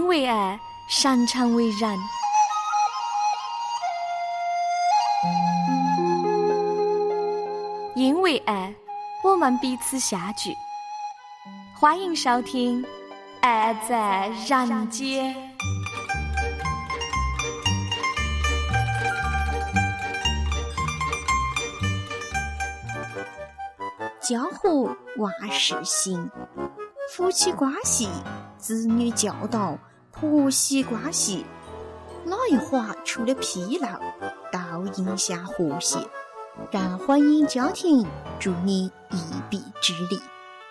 为爱，擅长为人。因为爱，我们彼此相聚。欢迎收听《爱在人间》。 家和万事兴，夫妻关系、子女教导、婆媳关系，哪一环出了纰漏，都影响和谐。让婚姻家庭助你一臂之力。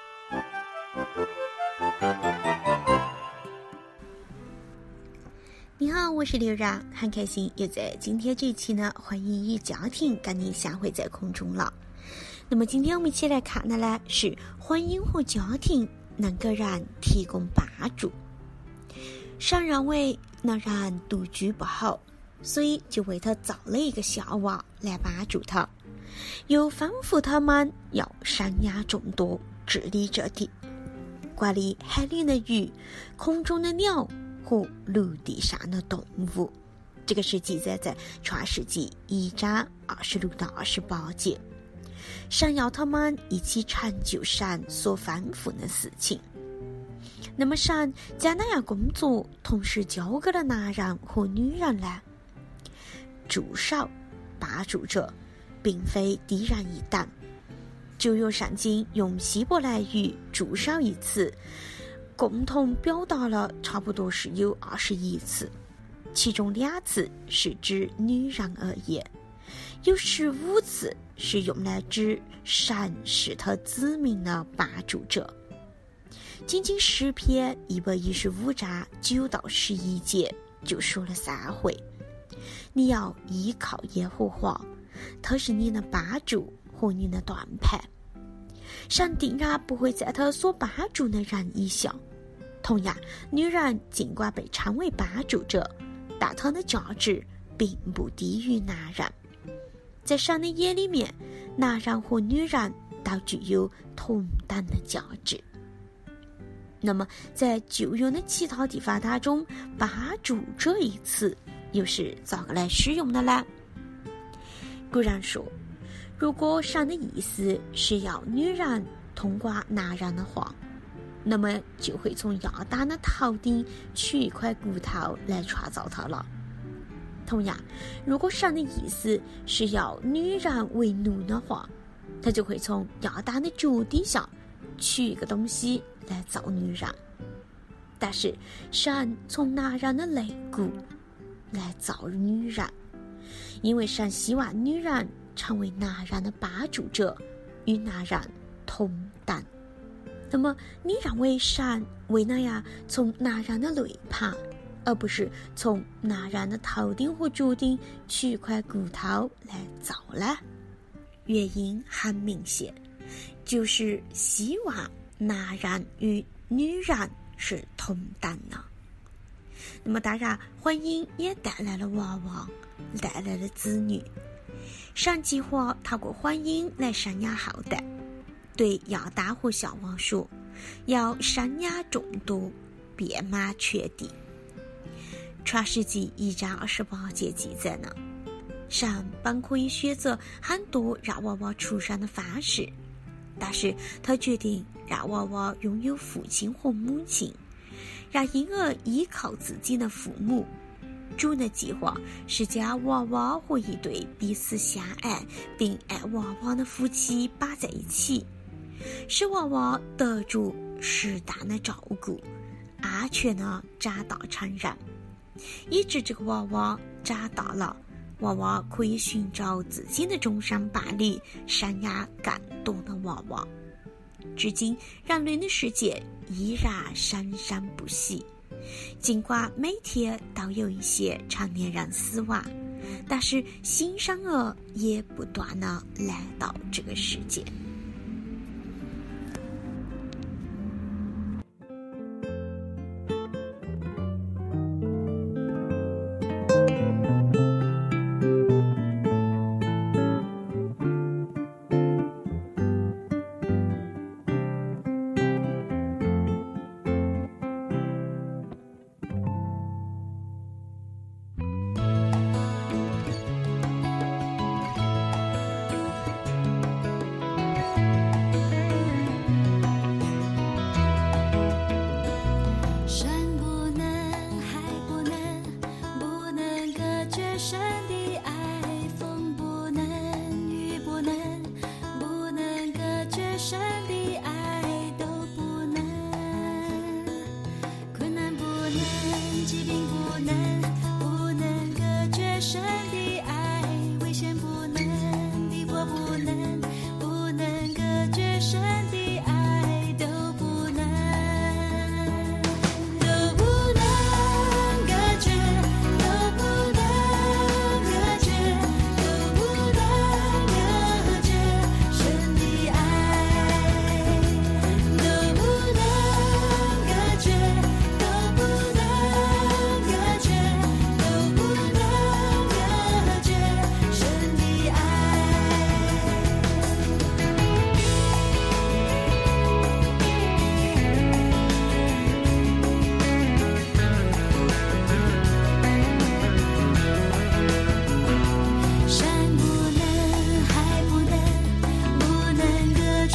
你好，我是刘然，很开心又在今天这期呢婚姻与家庭跟你相会在空中了。那么今天我们一起来看的呢是婚姻和家庭能给人提供帮助。神认为那人独居不好，所以就为他造了一个小娃来帮助他，又吩咐他们要生养众多，治理这地，管理海里的鱼、空中的鸟和陆地上的动物。这个是记载在创世纪1章26到28节。神要他们一起成就神所吩咐的事情。那么神将那样工作同时交给了男人和女人呢？助手、帮助者并非低人一等。旧约圣经用希伯来语助手一词共同表达了差不多是有21次，其中2次是指女人而言，有15次是用来指神是他子民的帮助者。仅仅诗篇115章9到11节就说了3回，你要依靠耶和华，他是你的帮助和你的盾牌。神定然不会在他所帮助的人以下。同样，女人尽管被称为帮助者，但她的价值并不低于男人。在神的眼里面，男人和女人都具有同等的价值。那么在旧约的其他地方当中，帮助这一词又是咋个来使用的呢？古人说，如果神的意思是要女人通过男人的话，那么就会从亚当的头顶取一块骨头来创造他了。同样，如果神的意思是要女人为奴的话，他就会从亚当的脚底下取一个东西来造女人。但是神从男人的肋骨来造女人，因为神希望女人成为男人的帮助者，与男人同等。那么你认为神为哪样从男人的肋旁，而不是从男人的头顶和脚顶取一块骨头来造呢？原因很明显，就是希望男人与女人是同等的。那么当然，婚姻也带来了娃娃，带来了子女。神计划透过婚姻来生养后代，对亚当和夏娃说，要生养众多，遍满全地。创世纪1章28节记载呢，神本可以选择很多让娃娃出生的方式，但是他决定让娃娃拥有父亲和母亲，让婴儿依靠自己的父母。主的计划是将娃娃和一对彼此相爱并爱娃娃的夫妻摆在一起，使娃娃得着适当的照顾，安全的长大成人，以致这个娃娃长大了，娃娃可以寻找自己的终身伴侣，生养更多的娃娃。至今，人类的世界依然生生不息。尽管每天都有一些成年人死亡，但是新生儿也不断地来到这个世界。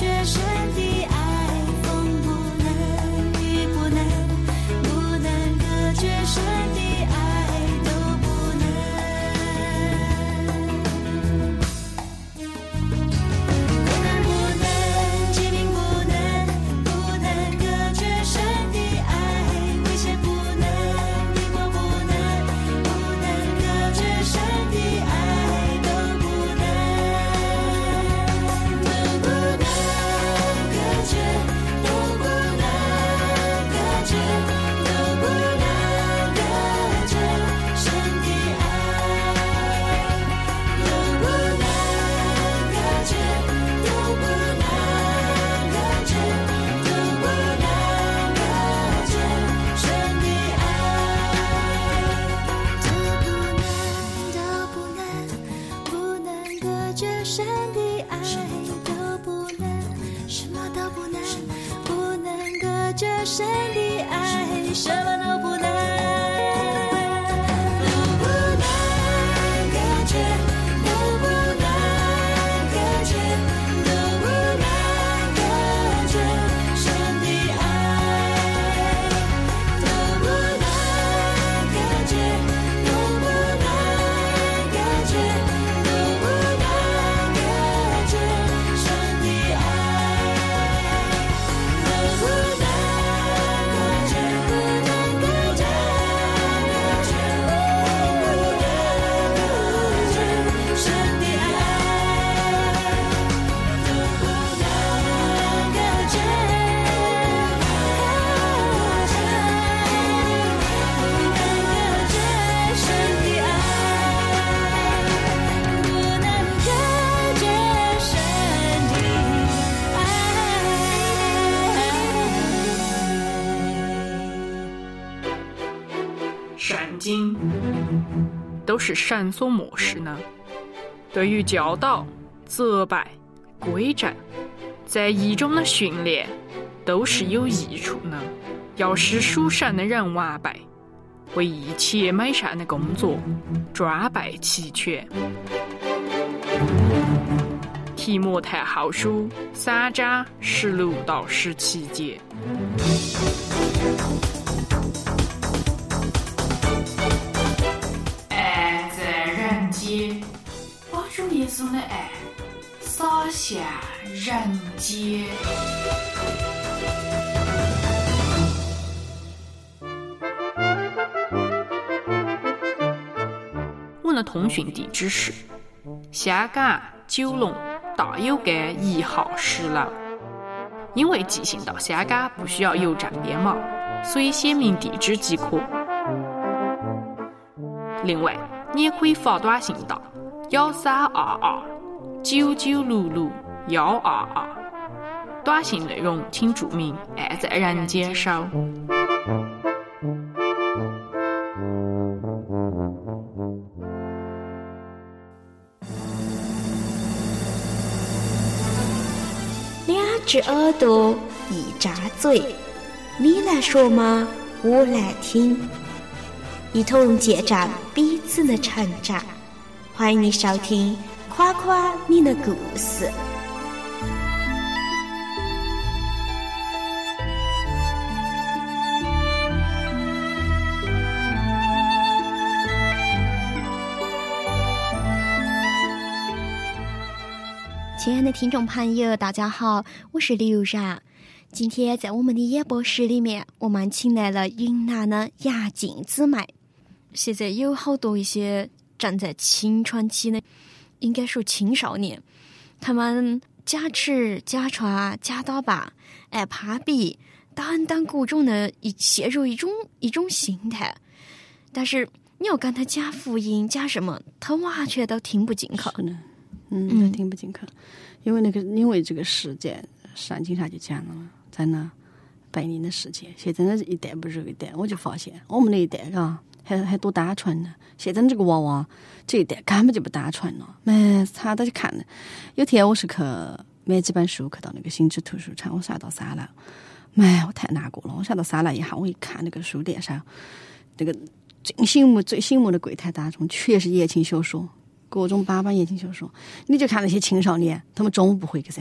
绝神的爱，风不能，雨不能，不能隔绝神的爱，都不能。不能不能，疾病不能，不能隔绝神的爱，危险不能，迷惑不能，不能隔绝神的爱，都不能，都不能隔绝，都不能隔绝，都不能隔绝神的爱，都不能隔绝，都不能隔绝，都不能隔绝神的爱，都不能，不能隔绝神的爱，都不能，什么都不能，不能隔绝神的爱，什么都不能，都不能隔绝，都不能隔绝，都不能隔绝神的爱，都不能隔绝，都不能隔绝，都不能隔绝神的爱，都不能隔绝，不能隔绝，隔绝，不能隔绝神的爱，都不能隔绝，不能隔绝神的爱，不能隔绝神的爱。 善经都是神所漠视呢，对于教导、责备、规正，在义中的训练都是有益处呢。要使属神的人完备，为一切美善的工作装备齐全。提摩太后书3章16到17节。爱在人间，把主耶稣的爱洒向人间。我的通讯地址是香港九龙大有街1号10楼。因为寄信到香港不需要邮政编码，所以写明地址即可。另外，你也可以发短信到132299661122，短信内容请注明“爱在人间收”。 2只耳朵1张嘴，你来说吗？我来听，一同见证彼此的成长。欢迎你收听夸夸你的故事。亲爱的听众朋友，大家好，我是刘然。今天在我们的演播室里面，我们请来了云南的雅静姊妹。现在有好多一些站在青春期的，应该说青少年，他们假吃假穿假打扮，爱攀比等等各种的陷入一种心态，但是你要跟他讲福音讲什么，他完全都听不进去。 都听不进去，因为这个世界圣经上就讲了嘛，在那背离的世界，现在一代不如一代，我就发现我们那一代还多单纯呢。现在这个娃娃这一代根本就不单纯了，他都去看了。有天我是去买几本书，去到那个新知图书城，我上到3楼，我太难过了。我上到3楼以后，我一看那个书店上那个最醒目的柜台当中，全是言情小说。各种8本言情小说，你就看那些青少年，他们中午不回去噻，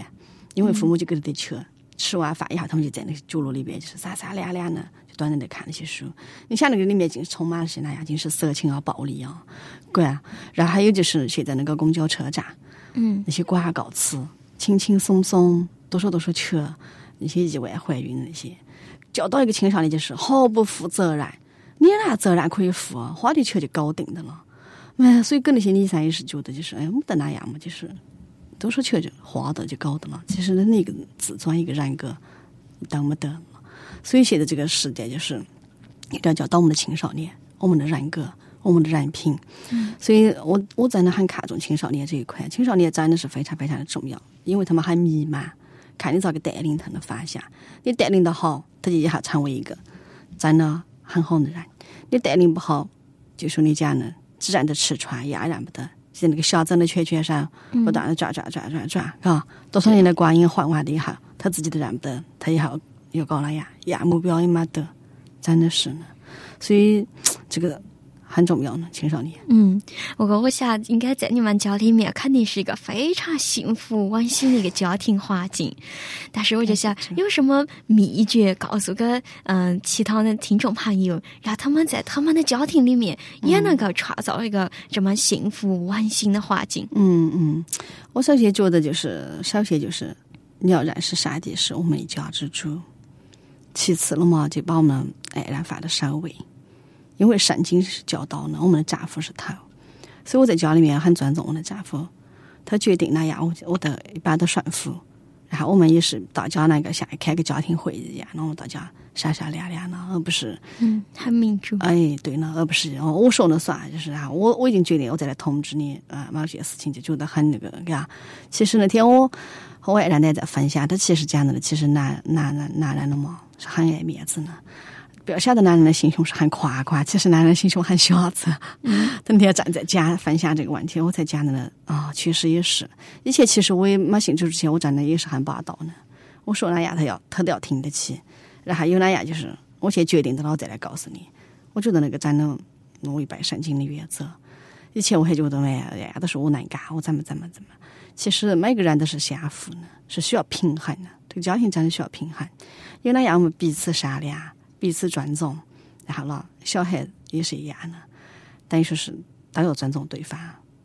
因为父母就给他得吃完饭以后，他们就在那个角落里边就是撒撒亮亮的，就端着在看那些书。你想那个里面竟充满了些那样，尽是色情啊、暴力啊，对啊。然后还有就是现在那个公交车站，那些广告词，轻轻松松，多少多少车，那些意外怀孕那些，教导一个青少年就是毫不负责任，你哪责任可以负啊？花的钱就搞定的了。所以跟那些女生也是觉得就是没得那样嘛，就是多少钱就花的就搞的了。其实那个自尊一个人格都没得了。所以现在这个时代就是一定要教导我们的青少年，我们的人格，我们的人品。所以我真的很看重青少年这一块，青少年真的是非常非常的重要，因为他们很迷茫，看你咋个带领他们方向。你带领的好，他就以后成为一个真的很好的人；你带领不好，就说你家呢自然的吃穿也然不得。现在那个小镇的圈上不断的转，啊，多少年的光阴换完了以后，他自己都认不得，他以后又搞那样，目标也没得，真的是呢。所以这个很重要呢，青少年。 我想应该在你们家里面肯定是一个非常幸福温馨的一个家庭环境。但是我就想，有什么秘诀告诉给其他的听众朋友，让他们在他们的家庭里面也能够创造一个这么幸福温馨的环境？ 我首先觉得就是你要认识上帝是我们一家之主，其次了嘛，就把我们爱人放在首位。因为圣经是教导呢，我们的丈夫是头，所以我在家里面很尊重我的丈夫，他决定那样，我都一般都顺服。然后我们也是大家那个像开个家庭会议一样，然后大家闪闪亮亮的，而不是很民主。 对呢，而不是我说了算，就是我已经决定我再来通知你某些事情，就觉得很那个，其实那天我和我爱人也在分享，他其实讲的其实男人的嘛是很爱面子呢。不要晓得男人的心胸是很夸，其实男人心胸很小子。那天站在家分享这个问题，我才讲的呢确实也是。以前其实我也没信主之前，我真的也是很霸道呢。我说那样他都要听得起，然后有那样就是我先决定的了，我再来告诉你。我觉得那个真的违背圣经的原则。以前我还觉得都是我能干，我怎么。其实每个人都是相互呢，是需要平衡的。这个家庭真的需要平衡，有那样我们彼此商量。彼此尊重，然后了，小孩也是一样的，等于说是都要尊重对方。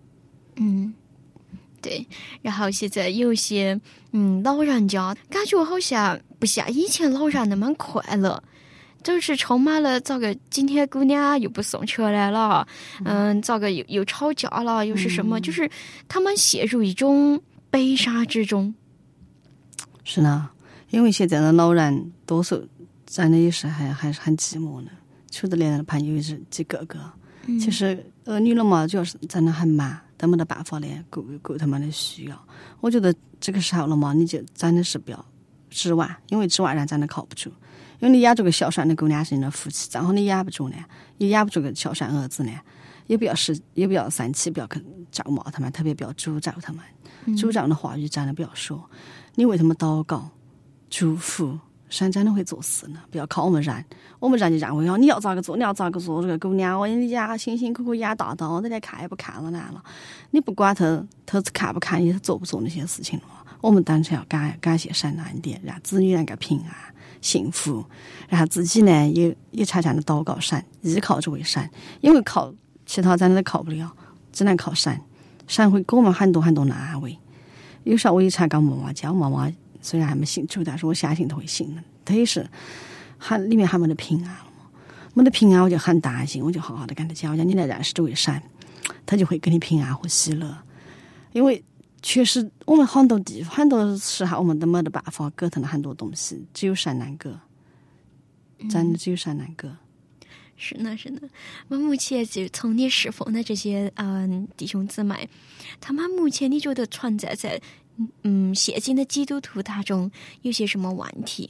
对。然后现在有一些老人家，感觉好像不像以前老人那么快乐，就是充满了咋个今天姑娘又不送车来了，咋个又吵架了，又是什么，就是他们陷入一种悲伤之中。 是呢，因为现在的老人多数。真的也是还是很寂寞的，除了恋爱的朋友也是几个。其实儿女了嘛，主要是真的很忙，都没得办法来顾他们的需要。我觉得这个时候了嘛，你就真的是不要指望，因为指望人真的靠不住。因为你养这个孝顺的姑娘是你的福气，正好你养不住呢，也养不住个孝顺儿子呢，也不要生气，不要去咒骂他们，特别不要诅咒他们。诅咒的话语真的不要说，你为他们祷告、祝福。神真的会做事呢，不要靠我们人就认为你要咋个做，这个姑娘你家辛辛苦苦养大的，你来看也不看了难了。你不管他看不看，他做不做那些事情了。我们当然要感谢神的恩典，让子女能够平安幸福，然后自己呢也常常的祷告神，依靠这位神，因为靠其他真的靠不了，只能靠神。神会给我们很多很多的安慰。有时候我也常跟妈妈讲，妈妈虽然还没信主，但是我相信他会信的。他也是里面还没得平安了嘛，没得平安我就很担心，我就好好的跟他讲，我讲你来认识这位神，他就会给你平安和喜乐。因为确实我们很多时候我们都没得办法隔腾了很多东西，只有神能够，真的只有神能够。 是呢。我目前就从你侍奉的这些弟兄姊妹，他们目前你觉得存在在现今的基督徒当中有些什么问题？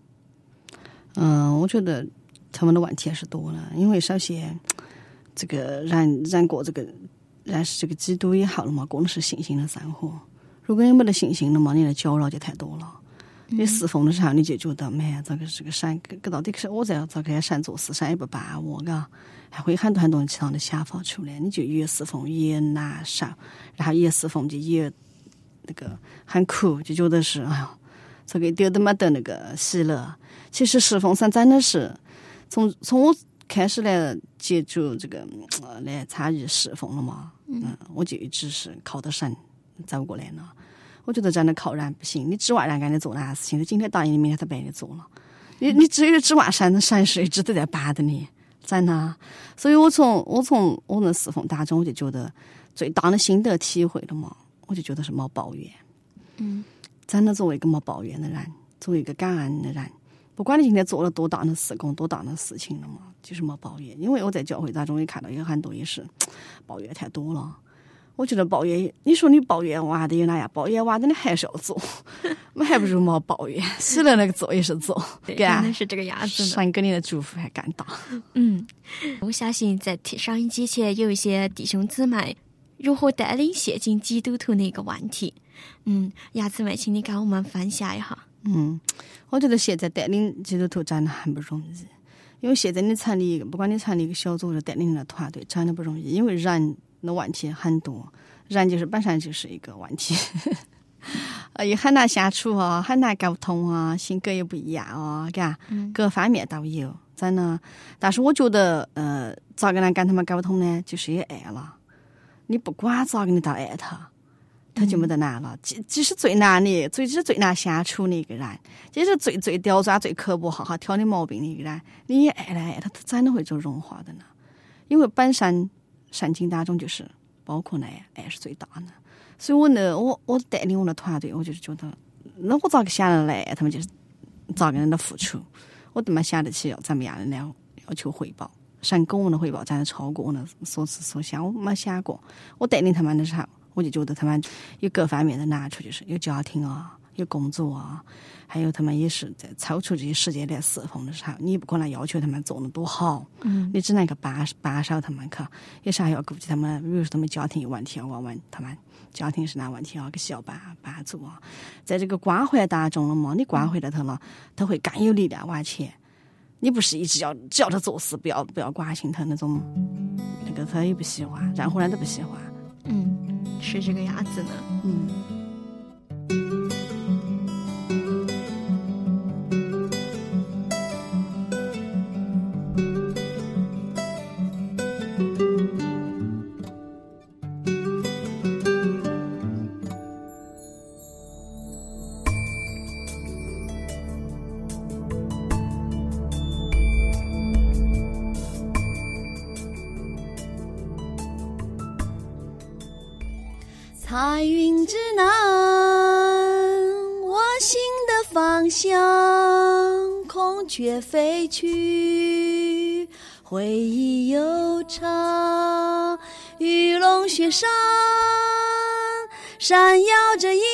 我觉得他们的问题也是多了，因为首先这个人过这个认识这个基督也好了嘛，过的是信心的生活。如果你没得信心了嘛，你的搅扰就太多了。你侍奉的时候你就觉得这个神到底是我在这个神做事，神也不帮我还会很多很多其他的想法出来，你就越侍奉越难受，然后越侍奉就越那个很苦，就觉得是哎呦，这个一点都没得那个喜乐。其实侍奉神真的是从我开始来接触这个来参与侍奉了嘛，我就一直是靠着神走过来呢。我觉得真的靠人不行，你指望人给你做那事情，他今天答应你，明天他帮你做了。你只有指望神是一直都在帮着你，真的。所以我从我的侍奉当中，我就觉得最大的心得体会了嘛，我就觉得是没抱怨。真的作为一个没抱怨的人，作为一个感恩的人，不管你今天做了多大的事工、多大的事情了嘛，就是没抱怨。因为我在教会当中也看到有很多也是抱怨太多了。我觉得抱怨，你说你抱怨完的有哪样？抱怨完的你还是要做，我还不如没抱怨，死了那个做也是做， 真的是这个样子的。 神给你的祝福还更大。 我相信在听上一节前有一些弟兄姊妹如何带领现今基督徒的一个问题。雅姊妹，请你跟我们分享一下。 我觉得现在带领基督徒真的很不容易，因为现在你成立一个，不管你成立一个小组或者带领的团队，真的不容易，因为人的问题很多，人就是本身就是一个问题，也很难相处啊，很难沟通啊，性格也不一样啊，各方面都有，真的。但是我觉得，咋个能跟他们沟通呢？就是有爱了。你不管咋个你都爱他，他就没得难了。即使最难的，即使最难相处的一个人，即使最刁钻、最刻薄、好好挑你毛病的一个人，你也爱来爱他，他真的会做融化的呢。因为本身圣经当中就是包括爱是最大的，所以我带领我的团队，我就是觉得，那我咋个想的来爱他们，就是咋个人的付出，我都没想得起要怎么样的来要求回报。神给我们的回报真的超过我的所思所想，我没想过。我带领他们的时候，我就觉得他们有各方面的难处，就是有家庭啊，有工作啊，还有他们也是在抽出这些时间来侍奉的时候，你不可能要求他们做得多好，你只能够帮手他们去，有时候还要顾及他们，比如说他们家庭有问题，要问问他们家庭是哪问题啊，给需要帮助啊。在这个关怀当中了嘛，你关怀了他了，他会更有力量往前。你不是一直只要他做事，不要关心他那种，那个他也不喜欢，任何人都不喜欢。 是这个样子的。 彩云之南，我心的方向，孔雀飞去，回忆悠长，玉龙雪山，闪耀着银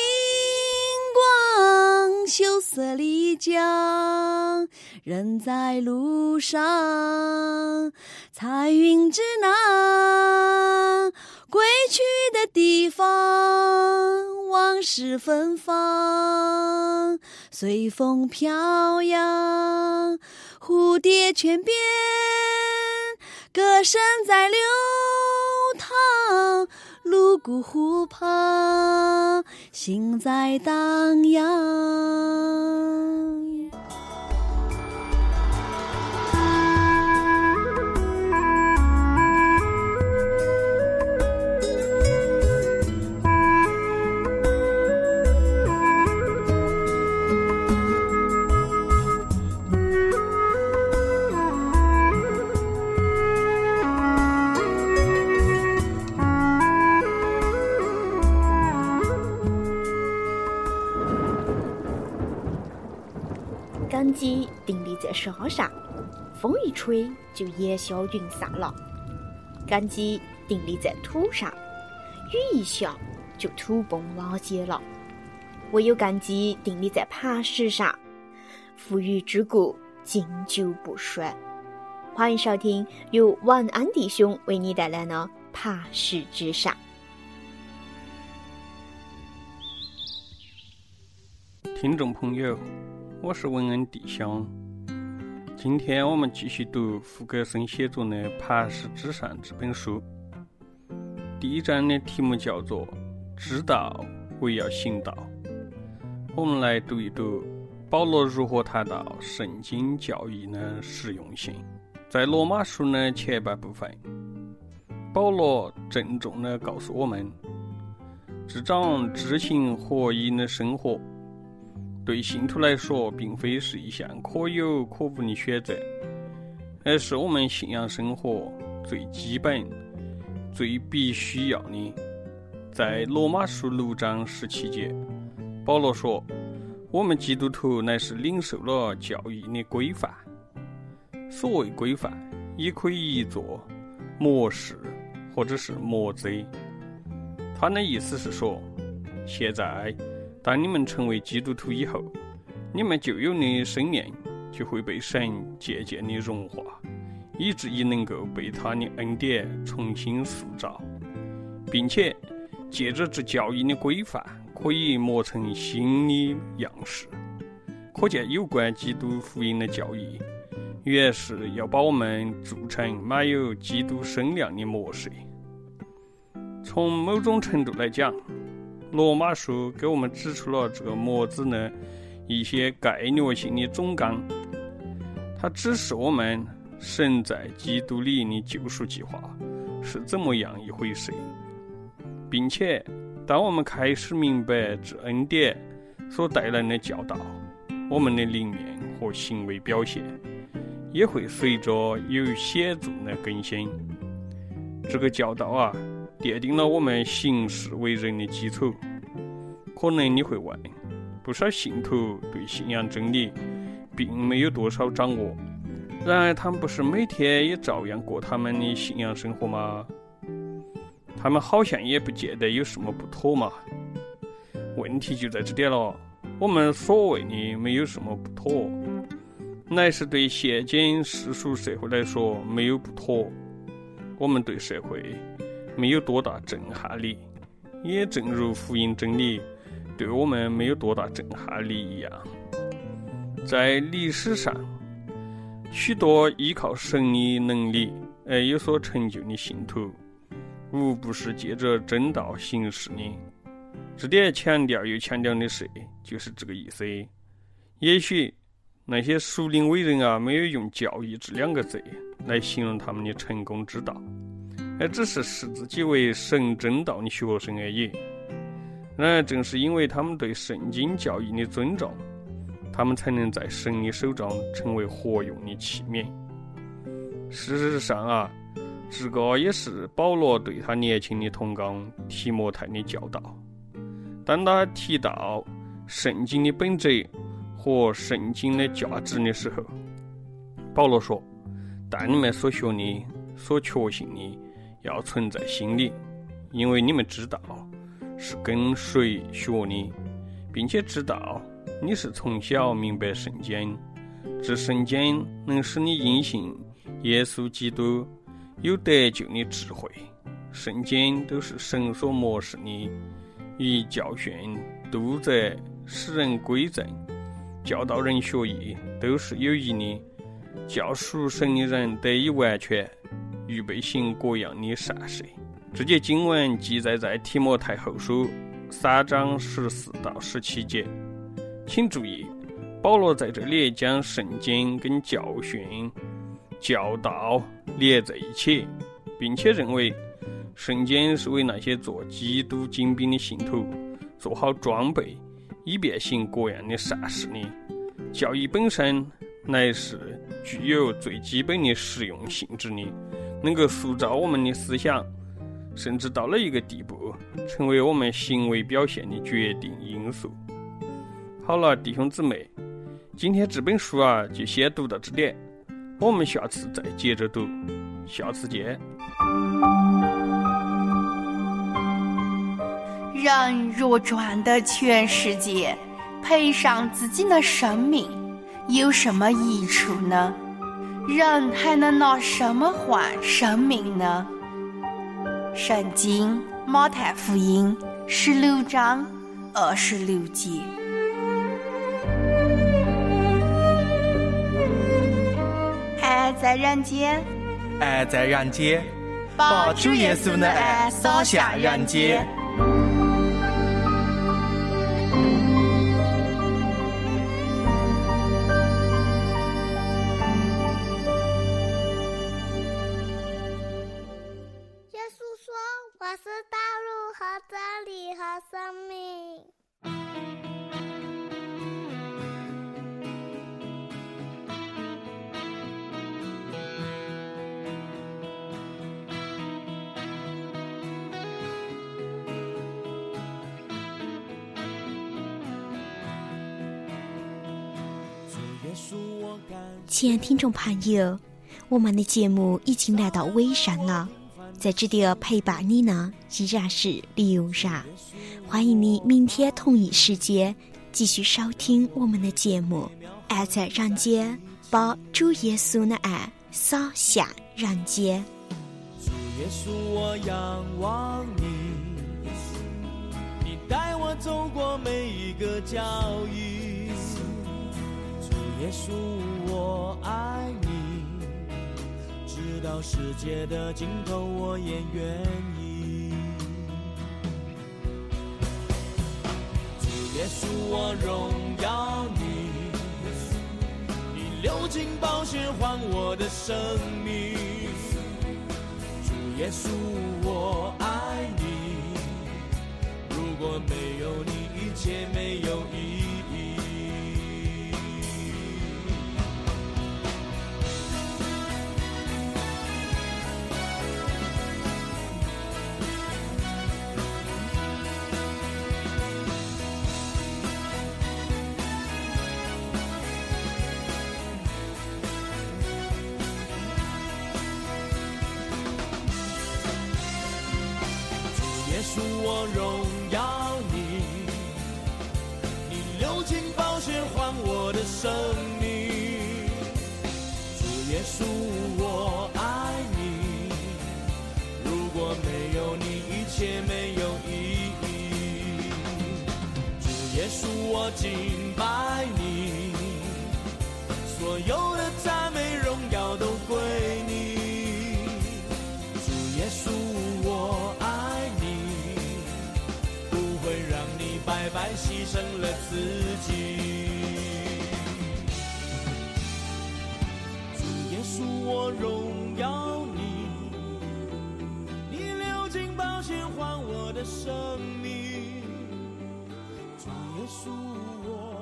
光，羞涩丽江，人在路上，彩云之南，归去的地方，往事芬芳，随风飘扬，蝴蝶泉边，歌声在流淌，泸沽湖旁，心在荡漾。 根基定立在沙上，风一吹就烟消云散了；根基定立在土上，雨一下就土崩瓦解了。唯有根基定立在磐石上，富裕之国经久不衰。欢迎收听由晚安弟兄为你带来的磐石之上。 听众朋友，我是文恩弟兄。今天我们继续读福格森写作的《磐石之上》这本书。第一章的题目叫做知道为要行道。我们来读一读保罗如何谈到圣经教义的实用性。在罗马书的前半部分，保罗郑重地告诉我们，这种知行合一的生活对信徒来说并非是一项可有可无的选择，而是我们信仰生活最基本最必须要的。在罗马书6章17节，保罗说，我们基督徒乃是领受了教义的规范。所谓规范也可以译作模式或者是模则。他的意思是说，现在当你们成为基督徒以后，你们旧有的生命就会被神渐渐的融化，以至于能够被他的恩典重新塑造，并且借着这教义的规范可以磨成新的样式。可见有关基督福音的教义原是要把我们铸成满有基督身量的模式。从某种程度来讲，罗马书给我们指出了这个模子的一些概略性的总纲，它指示我们神在基督里的救赎计划是怎么样一回事，并且当我们开始明白这恩典所带来的教导，我们的灵面和行为表现也会随着有显著的更新。这个教导奠定了我们行事为人的基础。可能你会问，不少信徒对信仰真理并没有多少掌握，然而他们不是每天也照样过他们的信仰生活吗？他们好像也不见得有什么不妥嘛。问题就在这点了，我们所谓的没有什么不妥，乃是对现今世俗社会来说没有不妥。我们对社会没有多大震撼力，也正如福音真理对我们没有多大震撼力一样。在历史上，许多依靠神的能力而有所成就的信徒，无不是借着真道行事的。这点强调又强调的是，就是这个意思。也许那些属灵伟人没有用教义这2个字来形容他们的成功之道，而只是视自己为神真道的学生而已。然而正是因为他们对圣经教义的尊重，他们才能在神的手中成为活用的器皿。事实上这个也是保罗对他年轻的同工提摩太的教导。当他提到圣经的本质和圣经的价值的时候，保罗说，但你们所学的所确信的要存在心里，因为你们知道是跟谁学的，并且知道你是从小明白圣经，这圣经能使你因信耶稣基督有得救的智慧。圣经都是神所默示的，以教训、督责、使人归正、教导人学义，都是有益的，叫属神的人得以完全，预备行各样的善事。这节经文记载在提摩太后书3章14到17节。请注意，保罗在这里将圣经跟教训、教导连在一起，并且认为圣经是为那些做基督精兵的信徒做好装备，以便行各样的善事的。教义本身乃是具有最基本的实用性质的，能够塑造我们的思想，甚至到了一个地步，成为我们行为表现的决定因素。好了，弟兄姊妹，今天这本书就先读到这里，我们下次再接着读，下次见。 人若赚得全世界，赔上自己的生命，有什么益处呢？人还能拿什么换生命呢？圣经马太福音16章26节。爱在人间， 爱在人间，把主耶稣的爱洒向人间。 亲爱听众朋友，我们的节目已经来到尾声了，在这里陪伴你呢依然是刘然，欢迎你明天同一时间继续收听我们的节目。爱在人间，把主耶稣的爱洒向人间。 主耶稣，我仰望你，你带我走过每一个脚印。主耶稣，我爱你，直到世界的尽头我也愿意。主耶稣，我荣耀你，你流尽宝血换我的生命。主耶稣，我爱你，如果没有你，一切没有意义。主耶稣，我荣耀你，你流尽宝血换我的生命。主耶稣，我爱你，如果没有你，一切没有意义。主耶稣，我敬拜你，所有的赞美荣耀都归你。主耶稣，我爱你，不会让你白白牺牲了自己。主耶稣，我荣耀你，你流尽宝血换我的生命。主耶稣，我